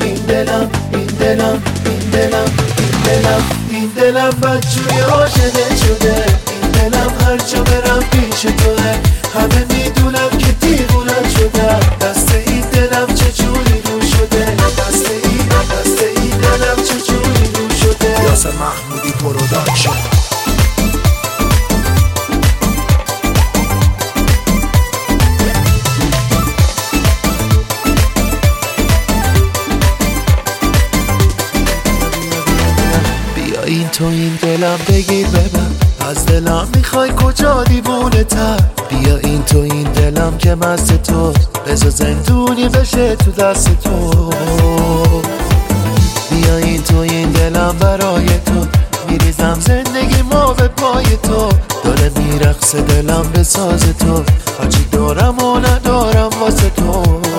این دلم این دلم این دلم این دلم این دلم بدجوری عاشقت شده. این دلم هر جا برم پیش توه، همه میدونم که دیوونت شدم. دست این دلم چجوری رو شده، دست این دلم چجوری رو شده. یاسر محمودی پروداکشن. این تو این دلم بگیر ببر، از دلم میخوای کجا دیوونه تر. بیا این تو این دلم که مست توست، بذار زندونی بشه تو دست تو. بیا این تو این دلم برای تو، میریزم زندگی ما به پای تو. داره میرقصه دلم به ساز تو، هرچی دارم و ندارم واسه تو.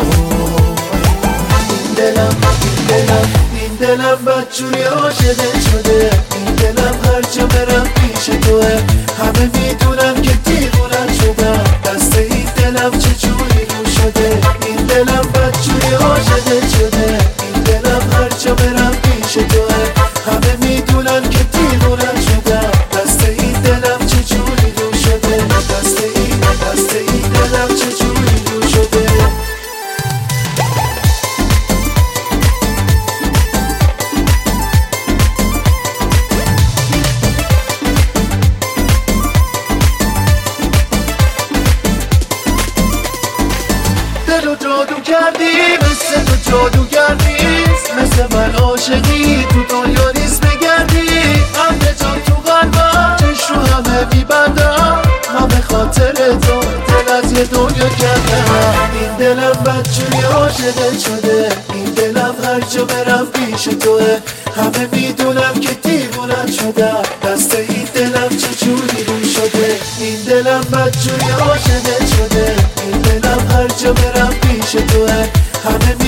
این دلم این دلم این دلم بدجوری عاشقت شده. این دلم هر جا برم پیش توه، همه میدونم که دیوونت شدم. دست این دلم چجوری رو شده. این دلم بدجوری عاشقت شده. این دلم هر جا برم پیش توه، همه میدونن که دیوونت شدم. دست این دلم چجوری رو شده. دست این دلم چجوری رو شده. دلو جادو کردی، مثل تو جادوگر نیست. مثل من عاشقی تو دنیا نیست بگردی. همه جان تو قلبم، چشم رو همه میبندم. من به خاطر تو دل از یه دنیا کردم. این دلم بدجوری عاشقت شده. این دلم هر جا برم پیش توه، همه میدونم که دیوونت شدم. دست این دلم چجوری رو شده. این دلم بدجوری عاشقت شده. این دلم هر جا برم پیش توه، همه